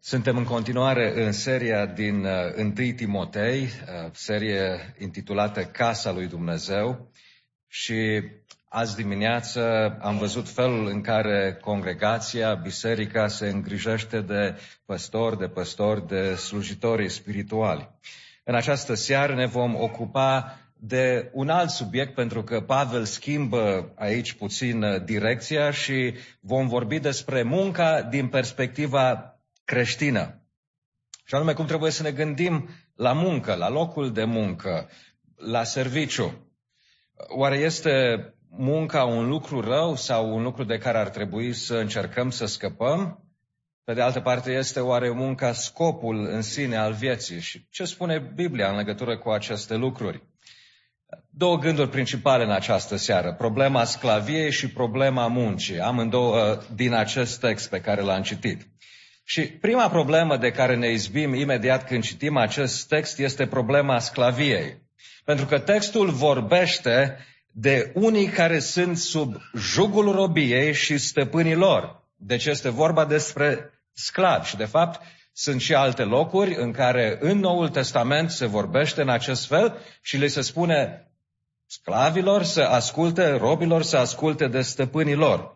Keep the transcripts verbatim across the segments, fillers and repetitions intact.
Suntem în continuare în seria din întâi Timotei, serie intitulată Casa lui Dumnezeu, și azi dimineață am văzut felul în care congregația, biserica se îngrijește de păstori, de păstori, de slujitori spirituali. În această seară ne vom ocupa de un alt subiect, pentru că Pavel schimbă aici puțin direcția și vom vorbi despre munca din perspectiva creștină. Și anume cum trebuie să ne gândim la muncă, la locul de muncă, la serviciu. Oare este munca un lucru rău sau un lucru de care ar trebui să încercăm să scăpăm? Pe de altă parte, este oare munca scopul în sine al vieții? Și ce spune Biblia în legătură cu aceste lucruri? Două gânduri principale în această seară, problema sclaviei și problema muncii, amândouă din acest text pe care l-am citit. Și prima problemă de care ne izbim imediat când citim acest text este problema sclaviei. Pentru că textul vorbește de unii care sunt sub jugul robiei și stăpânii lor. Deci este vorba despre sclavi și de fapt sunt și alte locuri în care în Noul Testament se vorbește în acest fel și le se spune sclavilor să asculte, robilor să asculte de stăpânii lor.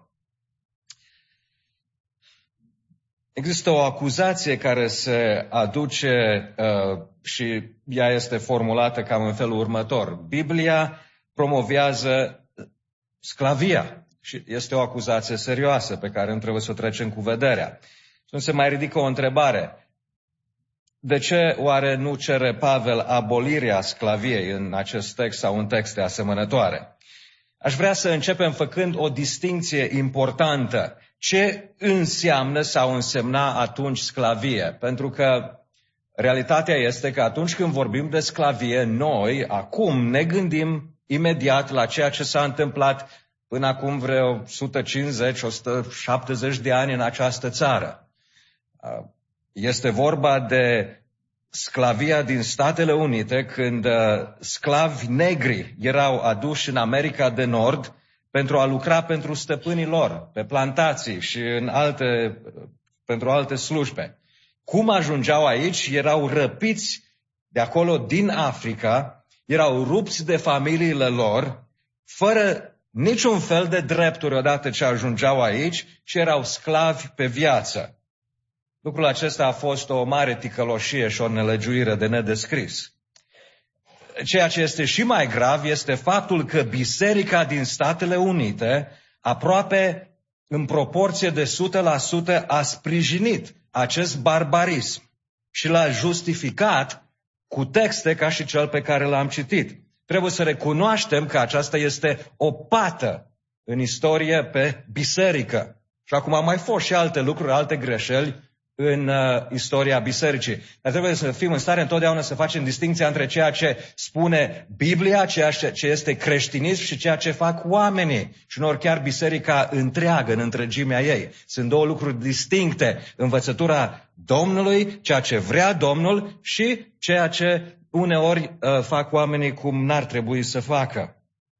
Există o acuzație care se aduce uh, și ea este formulată cam în felul următor. Biblia promovează sclavia și este o acuzație serioasă pe care nu trebuie să o trecem cu vederea. Și nu se mai ridică o întrebare. De ce oare nu cere Pavel abolirea sclaviei în acest text sau în texte asemănătoare? Aș vrea să începem făcând o distincție importantă. Ce înseamnă sau însemna atunci sclavie? Pentru că realitatea este că atunci când vorbim de sclavie, noi acum ne gândim imediat la ceea ce s-a întâmplat până acum vreo o sută cincizeci - o sută șaptezeci de ani în această țară. Este vorba de sclavia din Statele Unite, când sclavi negri erau aduși în America de Nord pentru a lucra pentru stăpânii lor, pe plantații și în alte, pentru alte slujbe. Cum ajungeau aici? Erau răpiți de acolo din Africa, erau rupți de familiile lor, fără niciun fel de drepturi odată ce ajungeau aici, și erau sclavi pe viață. Lucrul acesta a fost o mare ticăloșie și o nelegiuire de nedescris. Ceea ce este și mai grav este faptul că biserica din Statele Unite, aproape în proporție de o sută la sută, a sprijinit acest barbarism și l-a justificat cu texte ca și cel pe care l-am citit. Trebuie să recunoaștem că aceasta este o pată în istorie pe biserică. Și acum au mai fost și alte lucruri, alte greșeli în uh, istoria bisericii. Dar trebuie să fim în stare întotdeauna să facem distinția între ceea ce spune Biblia, ceea ce este creștinism și ceea ce fac oamenii. Și uneori chiar biserica întreagă, în întregimea ei. Sunt două lucruri distincte. Învățătura Domnului, ceea ce vrea Domnul, și ceea ce uneori uh, fac oamenii cum n-ar trebui să facă.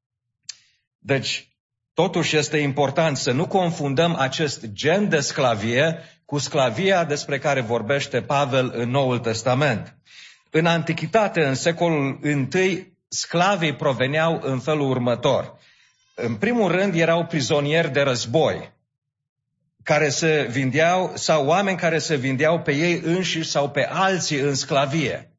Deci, totuși este important să nu confundăm acest gen de sclavie cu sclavia despre care vorbește Pavel în Noul Testament. În Antichitate, în secolul întâi, sclavii proveneau în felul următor. În primul rând erau prizonieri de război, care se vindeau, sau oameni care se vindeau pe ei înșiși sau pe alții în sclavie.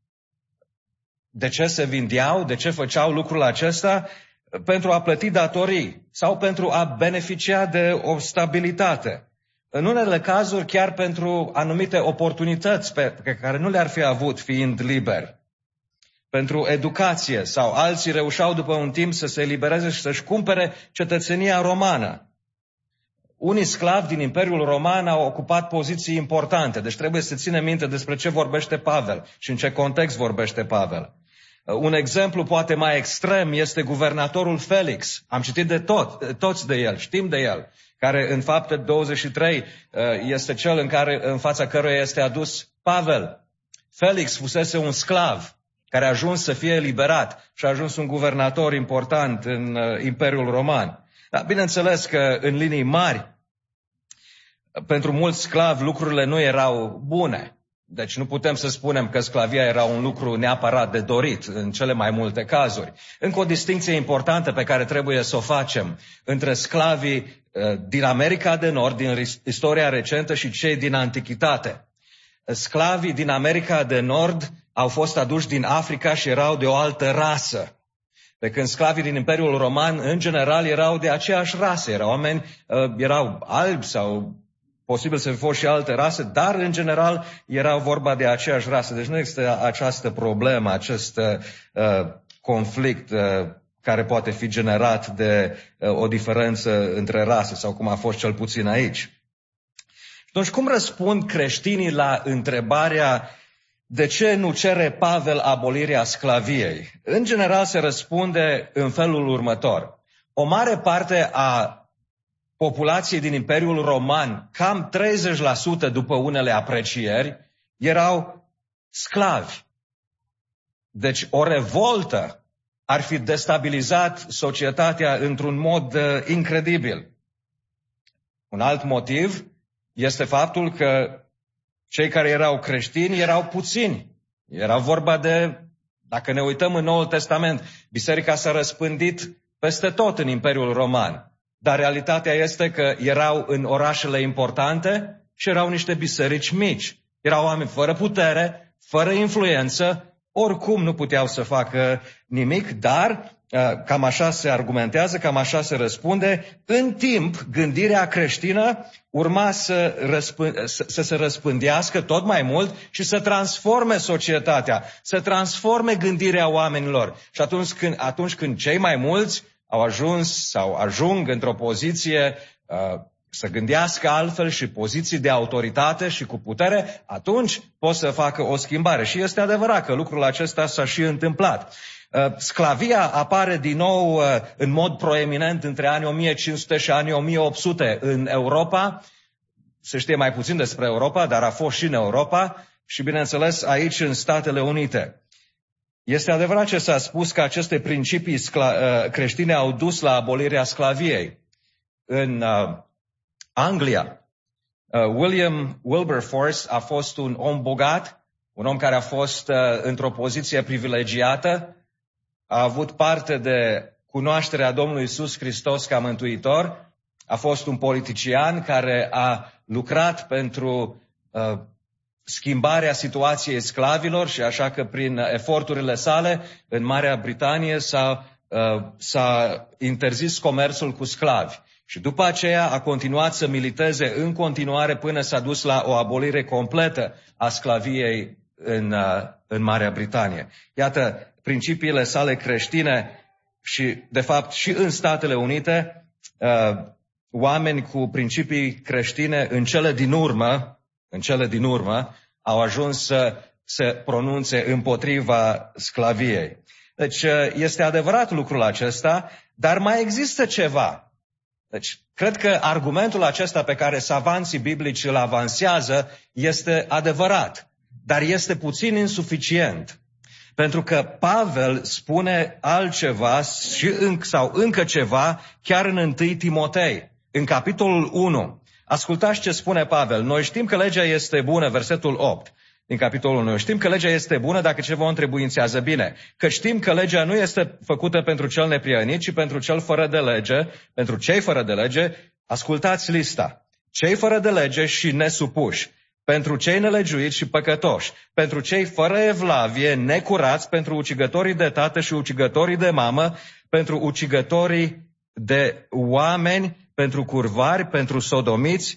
De ce se vindeau? De ce făceau lucrul acesta? Pentru a plăti datorii sau pentru a beneficia de o stabilitate. În unele cazuri chiar pentru anumite oportunități pe care nu le-ar fi avut fiind liberi. Pentru educație, sau alții reușeau după un timp să se elibereze și să-și cumpere cetățenia romană. Unii sclavi din Imperiul Roman au ocupat poziții importante, deci trebuie să ținem minte despre ce vorbește Pavel și în ce context vorbește Pavel. Un exemplu poate mai extrem este guvernatorul Felix. Am citit de tot, toți de el, știm de el, care în Fapte douăzeci și trei este cel în, care, în fața căruia este adus Pavel. Felix fusese un sclav care a ajuns să fie eliberat și a ajuns un guvernator important în Imperiul Roman. Dar bineînțeles că în linii mari pentru mulți sclavi lucrurile nu erau bune. Deci nu putem să spunem că sclavia era un lucru neapărat de dorit în cele mai multe cazuri. Încă o distinție importantă pe care trebuie să o facem între sclavii din America de Nord, din istoria recentă, și cei din Antichitate. Sclavii din America de Nord au fost aduși din Africa și erau de o altă rasă. Pe când sclavii din Imperiul Roman, în general, erau de aceeași rasă. Erau oameni, erau albi sau posibil să fi fost și alte rase, dar în general erau vorba de aceeași rasă. Deci nu există această problemă, acest uh, conflict uh, care poate fi generat de uh, o diferență între rase, sau cum a fost cel puțin aici. Atunci, cum răspund creștinii la întrebarea de ce nu cere Pavel abolirea sclaviei? În general se răspunde în felul următor. O mare parte a populației din Imperiul Roman, cam treizeci la sută după unele aprecieri, erau sclavi. Deci o revoltă ar fi destabilizat societatea într-un mod uh, incredibil. Un alt motiv este faptul că cei care erau creștini erau puțini. Era vorba de, dacă ne uităm în Noul Testament, biserica s-a răspândit peste tot în Imperiul Roman. Dar realitatea este că erau în orașele importante și erau niște biserici mici. Erau oameni fără putere, fără influență, oricum nu puteau să facă nimic, dar cam așa se argumentează, cam așa se răspunde. În timp, gândirea creștină urma să, răspând, să, să se răspândească tot mai mult și să transforme societatea, să transforme gândirea oamenilor. Și atunci când, atunci când cei mai mulți au ajuns sau ajung într-o poziție uh, să gândească altfel și poziții de autoritate și cu putere, atunci pot să facă o schimbare. Și este adevărat că lucrul acesta s-a și întâmplat. Uh, sclavia apare din nou uh, în mod proeminent între anii o mie cinci sute și anii o mie opt sute în Europa. Se știe mai puțin despre Europa, dar a fost și în Europa și, bineînțeles, aici în Statele Unite. Este adevărat ce s-a spus că aceste principii creștine au dus la abolirea sclaviei. În uh, Anglia, uh, William Wilberforce a fost un om bogat, un om care a fost uh, într-o poziție privilegiată, a avut parte de cunoașterea Domnului Iisus Hristos ca mântuitor, a fost un politician care a lucrat pentru uh, schimbarea situației sclavilor și așa că prin eforturile sale în Marea Britanie s-a, uh, s-a interzis comerțul cu sclavi. Și după aceea a continuat să militeze în continuare până s-a dus la o abolire completă a sclaviei în, uh, în Marea Britanie. Iată, principiile sale creștine și, de fapt, și în Statele Unite, uh, oameni cu principii creștine în cele din urmă, în cele din urmă, au ajuns să se pronunțe împotriva sclaviei. Deci este adevărat lucrul acesta, dar mai există ceva. Deci cred că argumentul acesta pe care savanții biblici îl avansează este adevărat, dar este puțin insuficient. Pentru că Pavel spune altceva și înc, sau încă ceva chiar în întâi Timotei, în capitolul unu. Ascultați ce spune Pavel. Noi știm că legea este bună, versetul opt din capitolul unu. Știm că legea este bună dacă ceva o întrebuințează bine. Că știm că legea nu este făcută pentru cel neprihănit, ci pentru cel fără de lege, pentru cei fără de lege. Ascultați lista. Cei fără de lege și nesupuși, pentru cei nelegiuiți și păcătoși, pentru cei fără evlavie, necurați, pentru ucigătorii de tată și ucigătorii de mamă, pentru ucigătorii de oameni, pentru curvari, pentru sodomiți,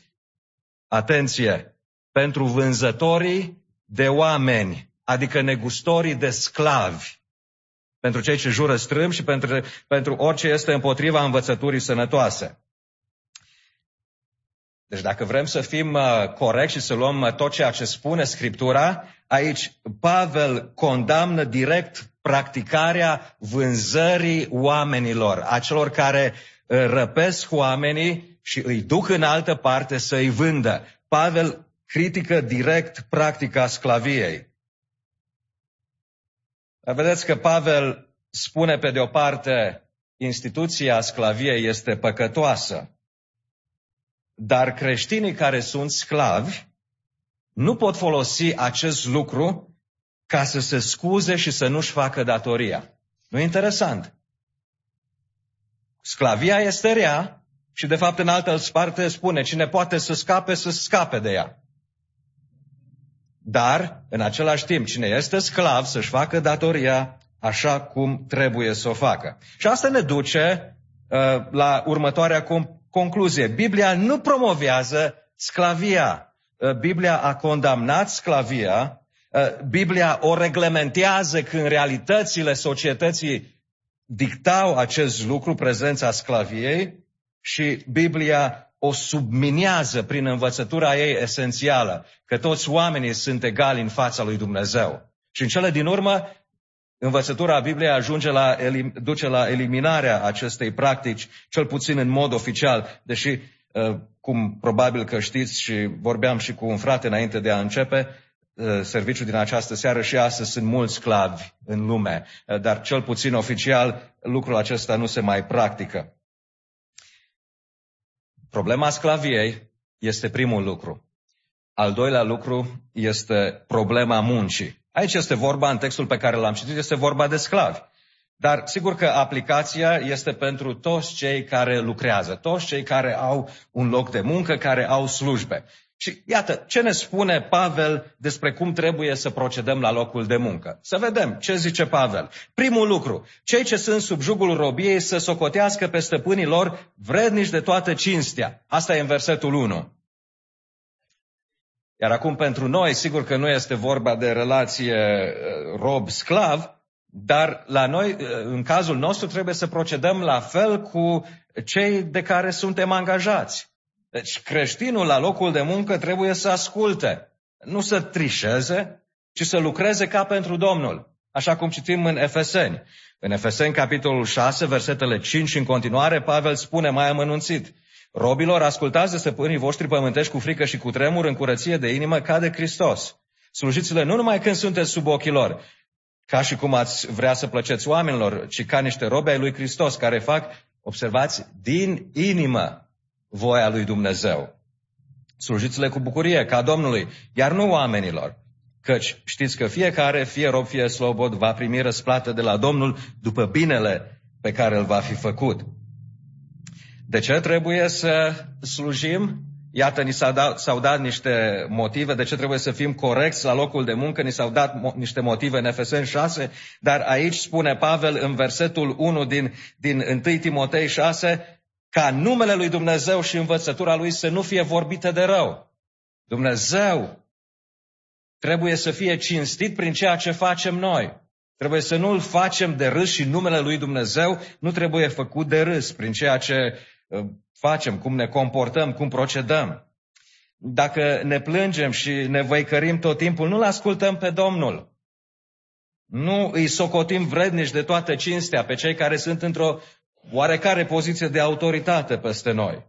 atenție, pentru vânzătorii de oameni, adică negustorii de sclavi, pentru cei ce jură strâmb și pentru, pentru orice este împotriva învățăturii sănătoase. Deci dacă vrem să fim uh, corecți și să luăm uh, tot ceea ce spune Scriptura, aici Pavel condamnă direct practicarea vânzării oamenilor, a celor care uh, răpesc oamenii și îi duc în altă parte să îi vândă. Pavel critică direct practica sclaviei. Vedeți că Pavel spune pe de o parte instituția sclaviei este păcătoasă. dar creștinii care sunt sclavi nu pot folosi acest lucru ca să se scuze și să nu-și facă datoria. Nu e interesant? Sclavia este rea și de fapt în altă parte spune cine poate să scape, să scape de ea. Dar, în același timp, cine este sclav să-și facă datoria așa cum trebuie să o facă. Și asta ne duce uh, la următoarea com- concluzie. Biblia nu promovează sclavia. Uh, Biblia a condamnat sclavia. Uh, Biblia o reglementează când realitățile societății dictau acest lucru, prezența sclaviei, și Biblia o subminează prin învățătura ei esențială, că toți oamenii sunt egali în fața lui Dumnezeu. Și în cele din urmă, învățătura Bibliei ajunge la, duce la eliminarea acestei practici, cel puțin în mod oficial, deși, cum probabil că știți și vorbeam și cu un frate înainte de a începe, serviciul din această seară, și astăzi sunt mulți sclavi în lume, dar cel puțin oficial lucrul acesta nu se mai practică. Problema sclaviei este primul lucru. Al doilea lucru este problema muncii. Aici este vorba, în textul pe care l-am citit, este vorba de sclavi. Dar sigur că aplicația este pentru toți cei care lucrează, toți cei care au un loc de muncă, care au slujbe. Și iată, ce ne spune Pavel despre cum trebuie să procedăm la locul de muncă? Să vedem ce zice Pavel. Primul lucru, cei ce sunt sub jugul robiei să socotească pe stăpânii lor vrednici de toată cinstea. Asta e în versetul unu. Iar acum pentru noi, sigur că nu este vorba de relație rob-sclav, dar la noi, în cazul nostru, trebuie să procedăm la fel cu cei de care suntem angajați. Deci creștinul la locul de muncă trebuie să asculte, nu să trișeze, ci să lucreze ca pentru Domnul, așa cum citim în Efeseni. În Efeseni, capitolul șase, versetele cinci în continuare, Pavel spune mai amănunțit: robilor, ascultați de stăpânii voștri pământești cu frică și cu tremur, în curăție de inimă, ca de Hristos. Slujiți-le nu numai când sunteți sub ochii lor, ca și cum ați vrea să plăceți oamenilor, ci ca niște robi ai lui Hristos, care fac, observați, din inimă voia lui Dumnezeu. Slujiți-le cu bucurie, ca Domnului, iar nu oamenilor. Căci știți că fiecare, fie rob, fie slobod, va primi răsplată de la Domnul după binele pe care îl va fi făcut. De ce trebuie să slujim? Iată, ni s-au dat, s-au dat niște motive de ce trebuie să fim corecți la locul de muncă, ni s-au dat mo- niște motive în Efeseni șase, dar aici spune Pavel în versetul unu din, din întâi Timotei șase, ca numele lui Dumnezeu și învățătura lui să nu fie vorbite de rău. Dumnezeu trebuie să fie cinstit prin ceea ce facem noi. Trebuie să nu îl facem de râs și numele lui Dumnezeu nu trebuie făcut de râs prin ceea ce facem, cum ne comportăm, cum procedăm. Dacă ne plângem și ne văicărim tot timpul, nu-L ascultăm pe Domnul. Nu îi socotim vrednici de toată cinstea pe cei care sunt într-o oarecare poziție de autoritate peste noi.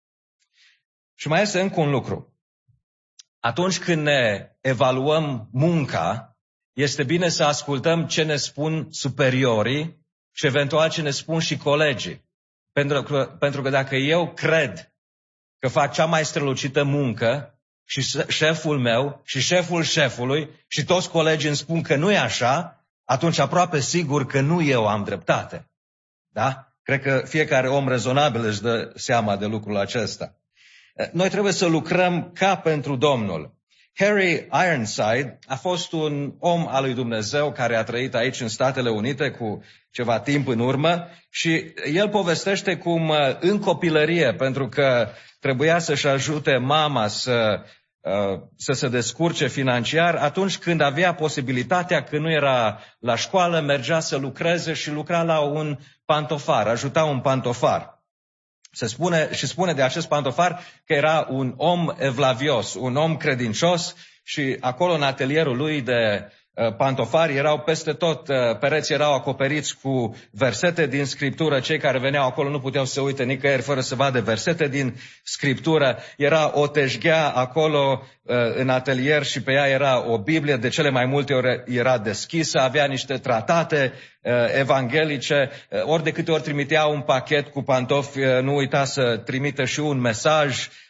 Și mai este încă un lucru. Atunci când ne evaluăm munca, este bine să ascultăm ce ne spun superiorii și eventual ce ne spun și colegii. Pentru că, pentru că dacă eu cred că fac cea mai strălucită muncă și șeful meu și șeful șefului și toți colegii îmi spun că nu e așa, atunci aproape sigur că nu eu am dreptate. Da? Cred că fiecare om rezonabil își dă seama de lucrul acesta. Noi trebuie să lucrăm ca pentru Domnul. Harry Ironside a fost un om al lui Dumnezeu care a trăit aici în Statele Unite cu ceva timp în urmă și el povestește cum în copilărie, pentru că trebuia să-și ajute mama să, să se descurce financiar, atunci când avea posibilitatea, când nu era la școală, mergea să lucreze și lucra la un pantofar, ajuta un pantofar. Se spune, și spune de acest pantofar că era un om evlavios, un om credincios și acolo în atelierul lui de uh, pantofari erau peste tot, uh, pereții erau acoperiți cu versete din Scriptură. Cei care veneau acolo nu puteau să se uite nicăieri fără să vadă versete din Scriptură. Era o teșghea acolo uh, în atelier și pe ea era o Biblie, de cele mai multe ori era deschisă, avea niște tratate uh, evanghelice, uh, ori de câte ori trimitea un pachet cu pantofi, uh, nu uita să trimită și un mesaj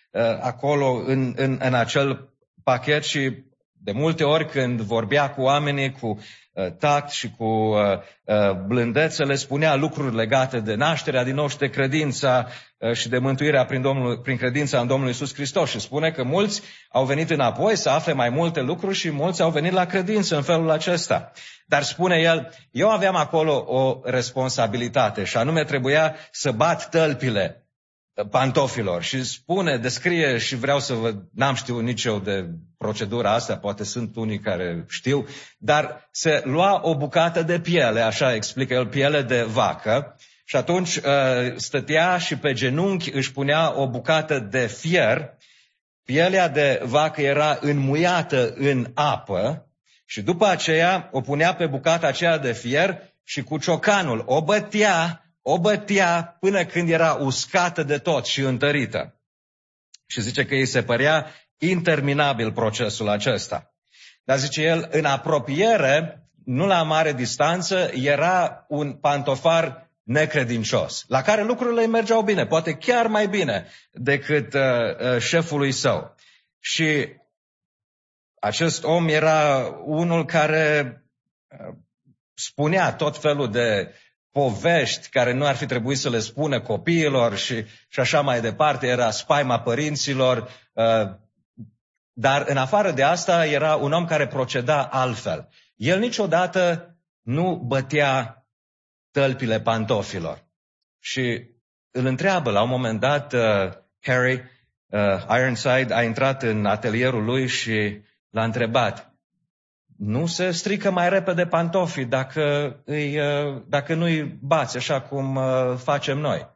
acolo în, în, în acel pachet și de multe ori când vorbea cu oamenii cu tact și cu blândețe, le spunea lucruri legate de nașterea din nou și de credința și de mântuirea prin, Domnul, prin credința în Domnul Iisus Hristos. Și spune că mulți au venit înapoi să afle mai multe lucruri și mulți au venit la credință în felul acesta. Dar spune el, eu aveam acolo o responsabilitate și anume trebuia să bat tălpile pantofilor și spune, descrie și vreau să vă, n-am știut nici eu de procedura asta, poate sunt unii care știu, dar se lua o bucată de piele, așa explică el, piele de vacă și atunci stătea și pe genunchi își punea o bucată de fier, pielea de vacă era înmuiată în apă și după aceea o punea pe bucata aceea de fier și cu ciocanul o bătea O bătea până când era uscată de tot și întărită. Și zice că îi se părea interminabil procesul acesta. Dar zice el, în apropiere, nu la mare distanță, era un pantofar necredincios, la care lucrurile îi mergeau bine, poate chiar mai bine decât uh, uh, șefului său. Și acest om era unul care uh, spunea tot felul de povești care nu ar fi trebuit să le spună copiilor și, și așa mai departe, era spaima părinților, dar în afară de asta era un om care proceda altfel. El niciodată nu bătea tălpile pantofilor. Și îl întreabă la un moment dat, Harry Ironside a intrat în atelierul lui și l-a întrebat, nu se strică mai repede pantofii dacă, îi, dacă nu-i bați așa cum facem noi.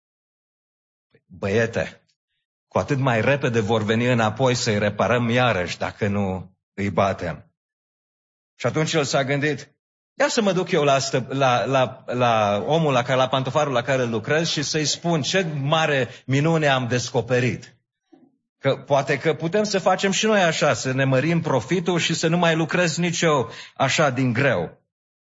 Băiete, cu atât mai repede vor veni înapoi să-i reparăm iarăși dacă nu îi batem. Și atunci el s-a gândit, ia să mă duc eu la, stă, la, la, la omul, la, care, la pantofarul la care lucrez și să-i spun ce mare minune am descoperit. Că poate că putem să facem și noi așa, să ne mărim profitul și să nu mai lucrez nici eu așa din greu.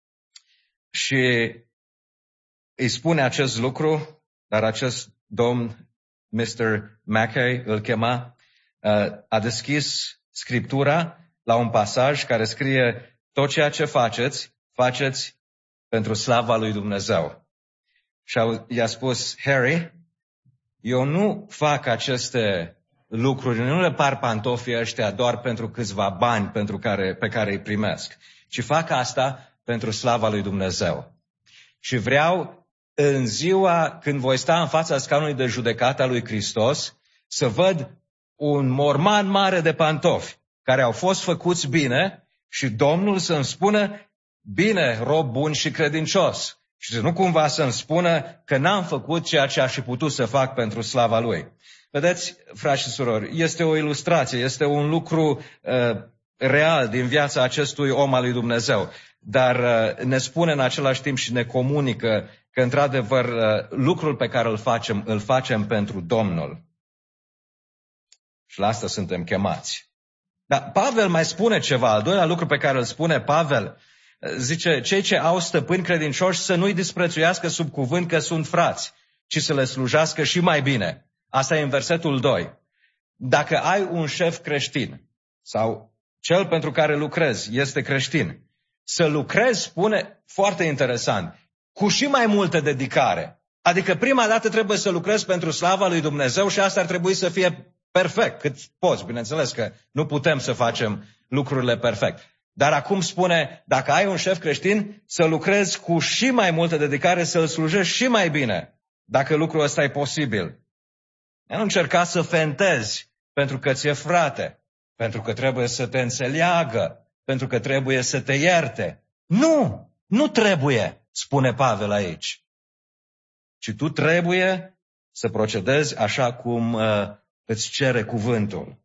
Și îi spune acest lucru, dar acest domn, mister Mackay, îl chema, a deschis Scriptura la un pasaj care scrie, tot ceea ce faceți, faceți pentru slava lui Dumnezeu. Și i-a spus, Harry, eu nu fac aceste lucruri, nu le par pantofii ăștia doar pentru câțiva bani pentru care, pe care îi primesc, ci fac asta pentru slava lui Dumnezeu. Și vreau în ziua când voi sta în fața scaunului de judecată a lui Hristos să văd un morman mare de pantofi care au fost făcuți bine și Domnul să-mi spună, bine, rob bun și credincios. Și nu cumva să-mi spună că n-am făcut ceea ce aș fi putut să fac pentru slava Lui. Vedeți, frați și surori, este o ilustrație, este un lucru uh, real din viața acestui om al lui Dumnezeu, dar uh, ne spune în același timp și ne comunică că, într-adevăr, uh, lucrul pe care îl facem, îl facem pentru Domnul. Și la asta suntem chemați. Dar Pavel mai spune ceva, al doilea lucru pe care îl spune Pavel, zice, cei ce au stăpâni credincioși să nu-i disprețuiască sub cuvânt că sunt frați, ci să le slujească și mai bine. Asta e în versetul doi. Dacă ai un șef creștin sau cel pentru care lucrezi este creștin, să lucrezi, spune, foarte interesant, cu și mai multă dedicare. Adică prima dată trebuie să lucrezi pentru slava lui Dumnezeu și asta ar trebui să fie perfect, cât poți. Bineînțeles că nu putem să facem lucrurile perfect. Dar acum spune, dacă ai un șef creștin, să lucrezi cu și mai multă dedicare, să-l slujești și mai bine, dacă lucrul ăsta e posibil. Nu încerca să fentezi pentru că ți-e frate, pentru că trebuie să te înțeleagă, pentru că trebuie să te ierte. Nu, nu trebuie, spune Pavel aici. Ci tu trebuie să procedezi așa cum uh, îți cere cuvântul.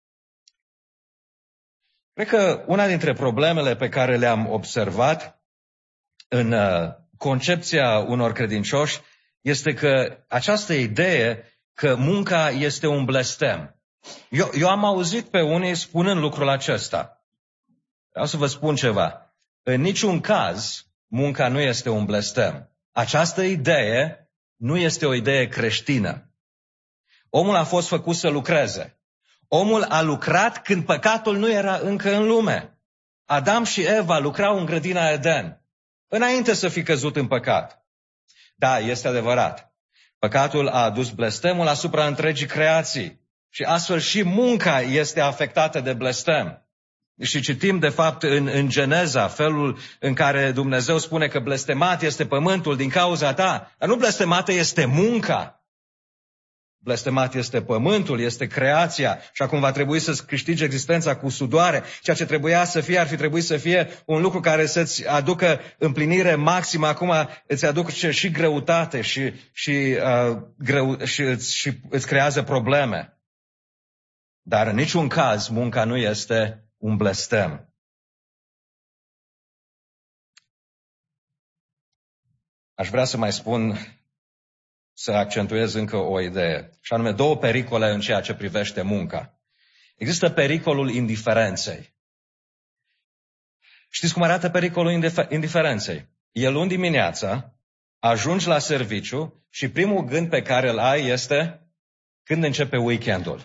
Cred că una dintre problemele pe care le-am observat în uh, concepția unor credincioși este că această idee că munca este un blestem. Eu, eu am auzit pe unii spunând lucrul acesta. Vreau să vă spun ceva. În niciun caz, munca nu este un blestem. Această idee nu este o idee creștină. Omul a fost făcut să lucreze. Omul a lucrat când păcatul nu era încă în lume. Adam și Eva lucrau în grădina Eden, înainte să fi căzut în păcat. Da, este adevărat. Păcatul a adus blestemul asupra întregii creații și astfel și munca este afectată de blestem. Și citim, de fapt, în, în Geneza, felul în care Dumnezeu spune că blestemat este pământul din cauza ta. Dar nu blestemată este munca. Blestemat este pământul, este creația și acum va trebui să-ți câștigi existența cu sudoare. Ceea ce trebuia să fie, ar fi trebuit să fie un lucru care să-ți aducă împlinire maximă. Acum îți aduce și greutate și, și, uh, greu, și, îți, și îți creează probleme. Dar în niciun caz munca nu este un blestem. Aș vrea să mai spun, să accentuez încă o idee, și anume două pericole în ceea ce privește munca. Există pericolul indiferenței. Știți cum arată pericolul indiferenței? E luni dimineața, ajungi la serviciu și primul gând pe care îl ai este când începe weekendul.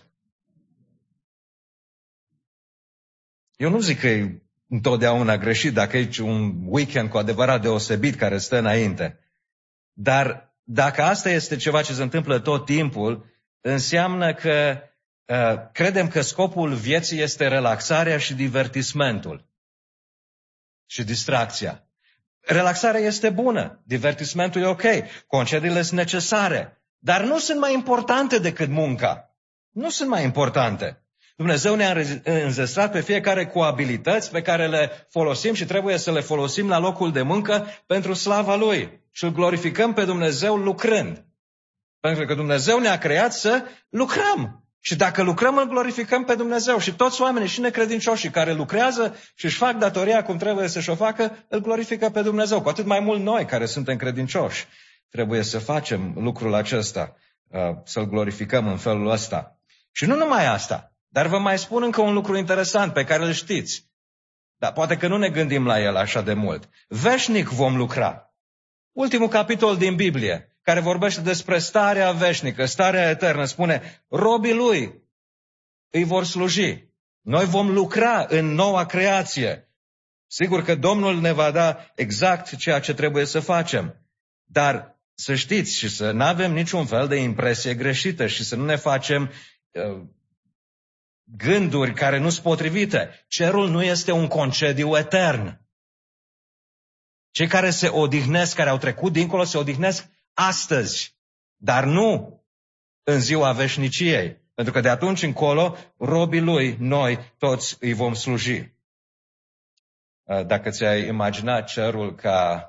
Eu nu zic că e întotdeauna greșit dacă e un weekend cu adevărat deosebit care stă înainte. Dar dacă asta este ceva ce se întâmplă tot timpul, înseamnă că uh, credem că scopul vieții este relaxarea și divertismentul și distracția. Relaxarea este bună, divertismentul e ok, concediile sunt necesare, dar nu sunt mai importante decât munca. Nu sunt mai importante. Dumnezeu ne-a înzestrat pe fiecare cu abilități pe care le folosim și trebuie să le folosim la locul de muncă pentru slava Lui. Și îl glorificăm pe Dumnezeu lucrând. Pentru că Dumnezeu ne-a creat să lucrăm. Și dacă lucrăm, îl glorificăm pe Dumnezeu. Și toți oamenii și necredincioșii care lucrează și își fac datoria cum trebuie să-și o facă, îl glorifică pe Dumnezeu. Cu atât mai mult noi care suntem credincioși trebuie să facem lucrul acesta, să-l glorificăm în felul ăsta. Și nu numai asta. Dar vă mai spun încă un lucru interesant pe care îl știți. Dar poate că nu ne gândim la el așa de mult. Veșnic vom lucra. Ultimul capitol din Biblie, care vorbește despre starea veșnică, starea eternă, spune, robii lui îi vor sluji. Noi vom lucra în noua creație. Sigur că Domnul ne va da exact ceea ce trebuie să facem. Dar să știți și să nu avem niciun fel de impresie greșită și să nu ne facem uh, gânduri care nu sunt potrivite. Cerul nu este un concediu etern. Cei care se odihnesc, care au trecut dincolo, se odihnesc astăzi, dar nu în ziua veșniciei. Pentru că de atunci încolo, robii lui, noi toți îi vom sluji. Dacă ți-ai imaginat cerul ca,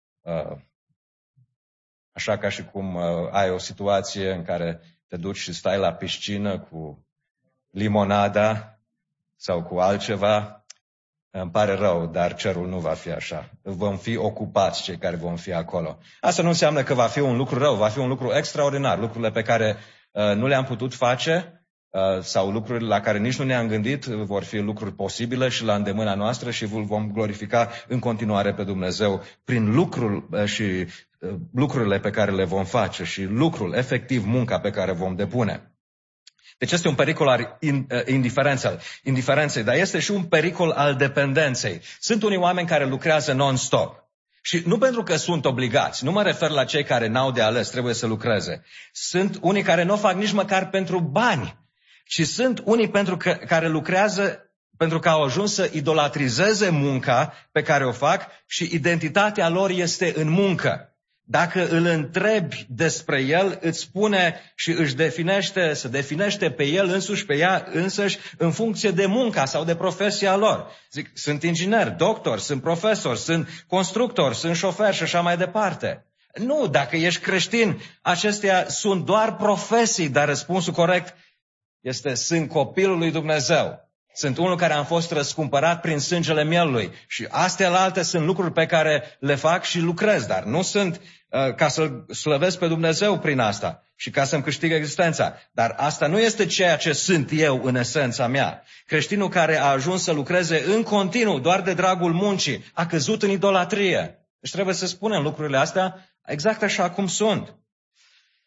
așa ca și cum ai o situație în care te duci și stai la piscină cu limonada sau cu altceva, îmi pare rău, dar cerul nu va fi așa. Vom fi ocupați cei care vom fi acolo. Asta nu înseamnă că va fi un lucru rău, va fi un lucru extraordinar. Lucrurile pe care uh, nu le-am putut face uh, sau lucruri la care nici nu ne-am gândit vor fi lucruri posibile și la îndemâna noastră și vom glorifica în continuare pe Dumnezeu prin lucrul uh, și uh, lucrurile pe care le vom face și lucrul, efectiv, munca pe care vom depune. Deci este un pericol al indiferenței, indiferenței, dar este și un pericol al dependenței. Sunt unii oameni care lucrează non-stop. Și nu pentru că sunt obligați, nu mă refer la cei care n-au de ales, trebuie să lucreze. Sunt unii care nu o fac nici măcar pentru bani. Și sunt unii pentru că, care lucrează pentru că au ajuns să idolatrizeze munca pe care o fac și identitatea lor este în muncă. Dacă îl întrebi despre el, îți spune și își definește, se definește pe el însuși, pe ea însăși, în funcție de munca sau de profesia lor. Zic, sunt inginer, doctor, sunt profesor, sunt constructor, sunt șofer și așa mai departe. Nu, dacă ești creștin, acestea sunt doar profesii, dar răspunsul corect este, sunt copilul lui Dumnezeu. Sunt unul care am fost răscumpărat prin sângele mielului și astea la alte sunt lucruri pe care le fac și lucrez, dar nu sunt uh, ca să-L slăvesc pe Dumnezeu prin asta și ca să-mi câștig existența. Dar asta nu este ceea ce sunt eu în esența mea. Creștinul care a ajuns să lucreze în continuu doar de dragul muncii a căzut în idolatrie. Deci trebuie să spunem lucrurile astea exact așa cum sunt.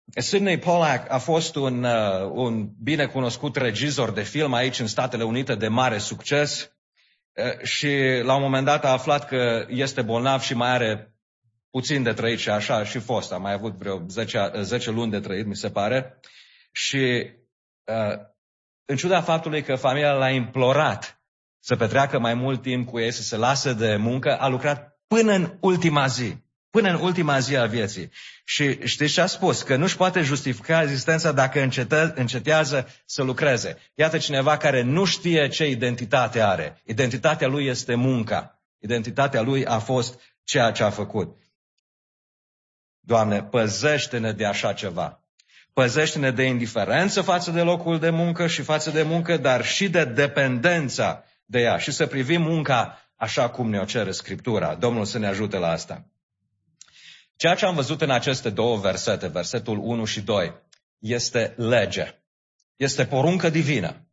Sidney Pollack a fost un, uh, un bine cunoscut regizor de film aici în Statele Unite de mare succes uh, și la un moment dat a aflat că este bolnav și mai are puțin de trăit și așa a și fost. A mai avut vreo zece luni de trăit, mi se pare. Și uh, în ciuda faptului că familia l-a implorat să petreacă mai mult timp cu ei, să se lase de muncă, a lucrat până în ultima zi. Până în ultima zi a vieții. Și știți ce a spus? Că nu-și poate justifica existența dacă încetă, încetează să lucreze. Iată cineva care nu știe ce identitate are. Identitatea lui este munca. Identitatea lui a fost ceea ce a făcut. Doamne, păzește-ne de așa ceva. Păzește-ne de indiferență față de locul de muncă și față de muncă, dar și de dependența de ea. Și să privim munca așa cum ne-o cere Scriptura. Domnul să ne ajute la asta. Ceea ce am văzut în aceste două versete, versetul unu și doi, este lege. Este poruncă divină.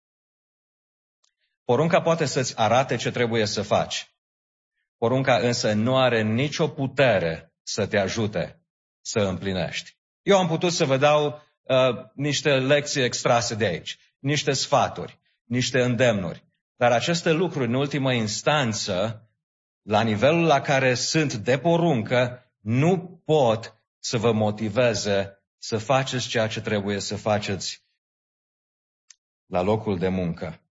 Porunca poate să-ți arate ce trebuie să faci. Porunca însă nu are nicio putere să te ajute să împlinești. Eu am putut să vă dau uh, niște lecții extrase de aici, niște sfaturi, niște îndemnuri. Dar aceste lucruri, în ultimă instanță, la nivelul la care sunt de poruncă, nu pot să vă motiveze să faceți ceea ce trebuie să faceți la locul de muncă.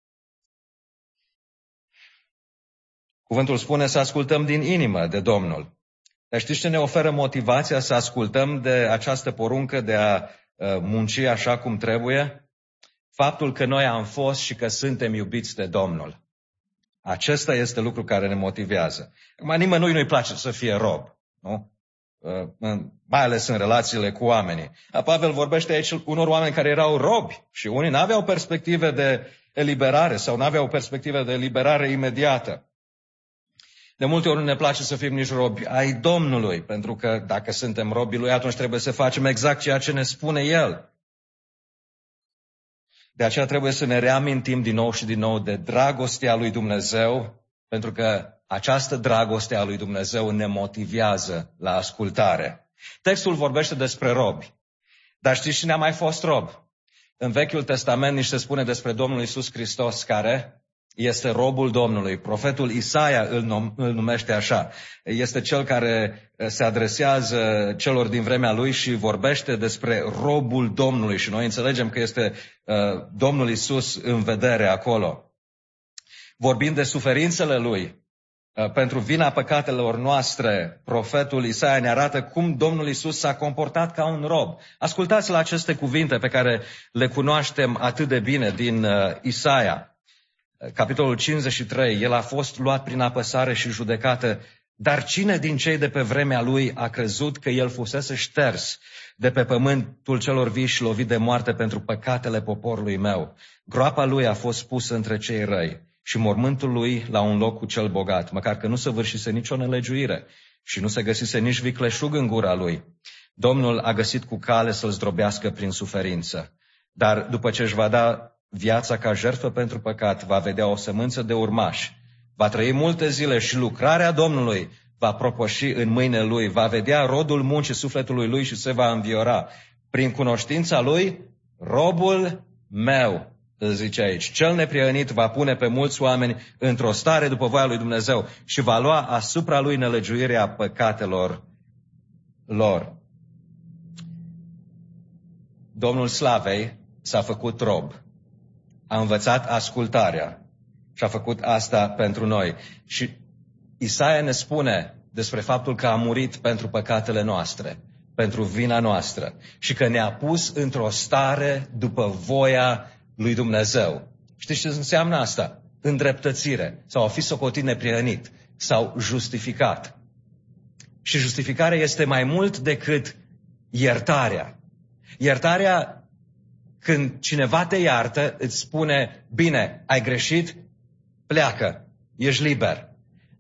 Cuvântul spune să ascultăm din inimă de Domnul. Dar știți ce ne oferă motivația să ascultăm de această poruncă de a munci așa cum trebuie? Faptul că noi am fost și că suntem iubiți de Domnul. Acesta este lucru care ne motivează. Acum, nimănui nu-i place să fie rob, nu? Mai ales în relațiile cu oamenii. Pavel vorbește aici unor oameni care erau robi și unii n-aveau perspective de eliberare sau n-aveau perspective de eliberare imediată. De multe ori nu ne place să fim nici robi ai Domnului, pentru că dacă suntem robii Lui, atunci trebuie să facem exact ceea ce ne spune El. De aceea trebuie să ne reamintim din nou și din nou de dragostea lui Dumnezeu, pentru că această dragoste a lui Dumnezeu ne motivează la ascultare. Textul vorbește despre robi. Dar știți cine a mai fost rob? În Vechiul Testament ni se spune despre Domnul Iisus Hristos, care este robul Domnului. Profetul Isaia îl, num- îl numește așa. Este cel care se adresează celor din vremea lui și vorbește despre robul Domnului. Și noi înțelegem că este uh, Domnul Iisus în vedere acolo. Vorbind de suferințele lui, pentru vina păcatelor noastre, profetul Isaia ne arată cum Domnul Iisus s-a comportat ca un rob. Ascultați la aceste cuvinte pe care le cunoaștem atât de bine din Isaia. Capitolul cincizeci și trei, el a fost luat prin apăsare și judecată, dar cine din cei de pe vremea lui a crezut că el fusese șters de pe pământul celor vii și lovit de moarte pentru păcatele poporului meu? Groapa lui a fost pusă între cei răi și mormântul lui la un loc cu cel bogat, măcar că nu se vârșise nicio nelegiuire și nu se găsise nici vicleșug în gura lui. Domnul a găsit cu cale să-l zdrobească prin suferință, dar după ce își va da viața ca jertfă pentru păcat, va vedea o sămânță de urmași, va trăi multe zile și lucrarea Domnului va propăși în mâinile lui, va vedea rodul muncii sufletului lui și se va înviora. Prin cunoștința lui, robul meu, îl zice aici, cel neprihănit va pune pe mulți oameni într-o stare după voia lui Dumnezeu și va lua asupra lui nelegiuirea păcatelor lor. Domnul Slavei s-a făcut rob, a învățat ascultarea și a făcut asta pentru noi. Și Isaia ne spune despre faptul că a murit pentru păcatele noastre, pentru vina noastră și că ne-a pus într-o stare după voia lui Dumnezeu. Știți ce înseamnă asta? Îndreptățire sau a fi socotit neprihănit sau justificat. Și justificarea este mai mult decât iertarea. Iertarea, când cineva te iartă, îți spune, bine, ai greșit, pleacă, ești liber.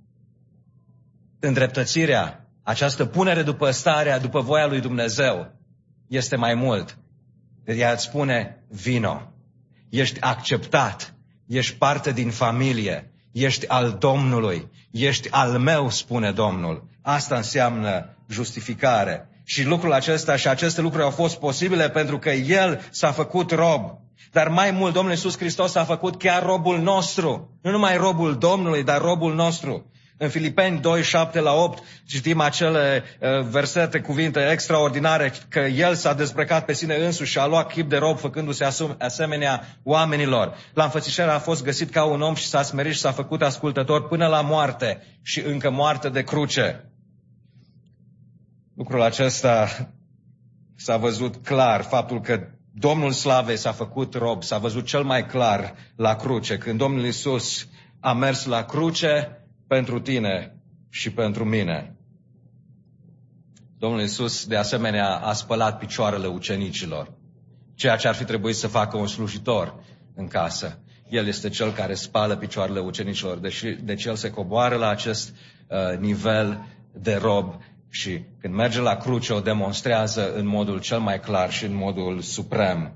Îndreptățirea, această punere după starea, după voia lui Dumnezeu, este mai mult. Ea îți spune, vino. Ești acceptat, ești parte din familie, ești al Domnului, ești al meu, spune Domnul. Asta înseamnă justificare. Și lucrul acesta și aceste lucruri au fost posibile pentru că El s-a făcut rob. Dar mai mult, Domnul Iisus Hristos s-a făcut chiar robul nostru. Nu numai robul Domnului, dar robul nostru. În Filipeni doi, șapte la opt citim acele uh, versete, cuvinte extraordinare, că El s-a dezbrăcat pe sine însuși și a luat chip de rob, făcându-se asum, asemenea oamenilor. La înfățișare a fost găsit ca un om și s-a smerit și s-a făcut ascultător până la moarte și încă moarte de cruce. Lucrul acesta s-a văzut clar, faptul că Domnul Slavei s-a făcut rob, s-a văzut cel mai clar la cruce, când Domnul Iisus a mers la cruce pentru tine și pentru mine. Domnul Iisus, de asemenea, a spălat picioarele ucenicilor, ceea ce ar fi trebuit să facă un slujitor în casă. El este cel care spală picioarele ucenicilor, deci, deci El se coboară la acest uh, nivel de rob și când merge la cruce o demonstrează în modul cel mai clar și în modul suprem.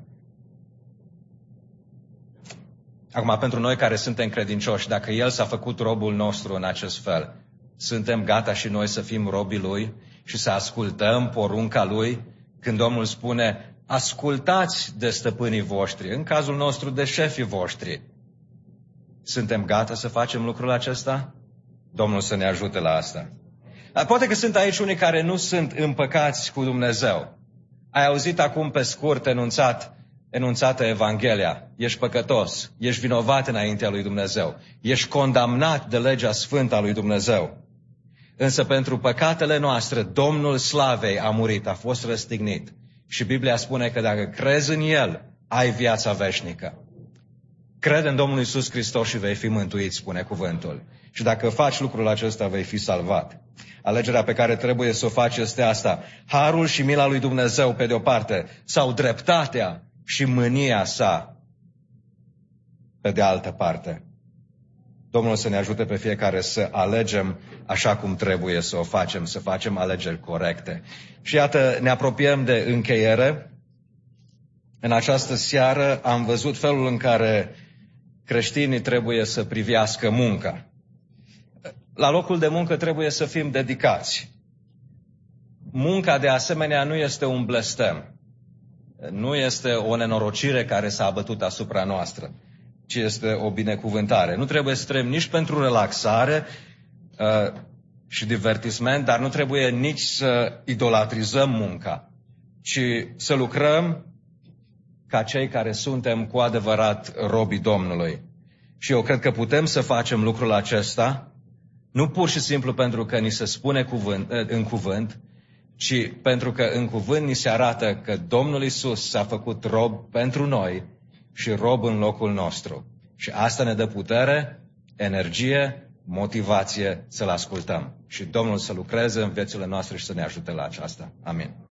Acum, pentru noi care suntem credincioși, dacă El s-a făcut robul nostru în acest fel, suntem gata și noi să fim robii Lui și să ascultăm porunca Lui când Domnul spune, ascultați de stăpânii voștri, în cazul nostru de șefii voștri. Suntem gata să facem lucrul acesta? Domnul să ne ajute la asta. Poate că sunt aici unii care nu sunt împăcați cu Dumnezeu. Ai auzit acum pe scurt enunțat, enunțată Evanghelia. Ești păcătos, ești vinovat înaintea lui Dumnezeu, ești condamnat de legea sfântă a lui Dumnezeu. Însă pentru păcatele noastre, Domnul Slavei a murit, a fost răstignit. Și Biblia spune că dacă crezi în El, ai viața veșnică. Crede în Domnul Iisus Hristos și vei fi mântuit, spune cuvântul. Și dacă faci lucrul acesta, vei fi salvat. Alegerea pe care trebuie să o faci este asta. Harul și mila lui Dumnezeu pe de o parte, sau dreptatea și mânia sa pe de altă parte. Domnul să ne ajute pe fiecare să alegem așa cum trebuie să o facem, să facem alegeri corecte. Și iată, ne apropiem de încheiere. În această seară am văzut felul în care creștinii trebuie să privească munca. La locul de muncă trebuie să fim dedicați. Munca, de asemenea, nu este un blestem. Nu este o nenorocire care s-a abătut asupra noastră, ci este o binecuvântare. Nu trebuie să trăim nici pentru relaxare uh, și divertisment, dar nu trebuie nici să idolatrizăm munca, ci să lucrăm ca cei care suntem cu adevărat robii Domnului. Și eu cred că putem să facem lucrul acesta, nu pur și simplu pentru că ni se spune cuvânt, în cuvânt, ci pentru că în cuvânt ni se arată că Domnul Iisus s-a făcut rob pentru noi și rob în locul nostru. Și asta ne dă putere, energie, motivație să-L ascultăm. Și Domnul să lucreze în viețile noastre și să ne ajute la aceasta. Amin.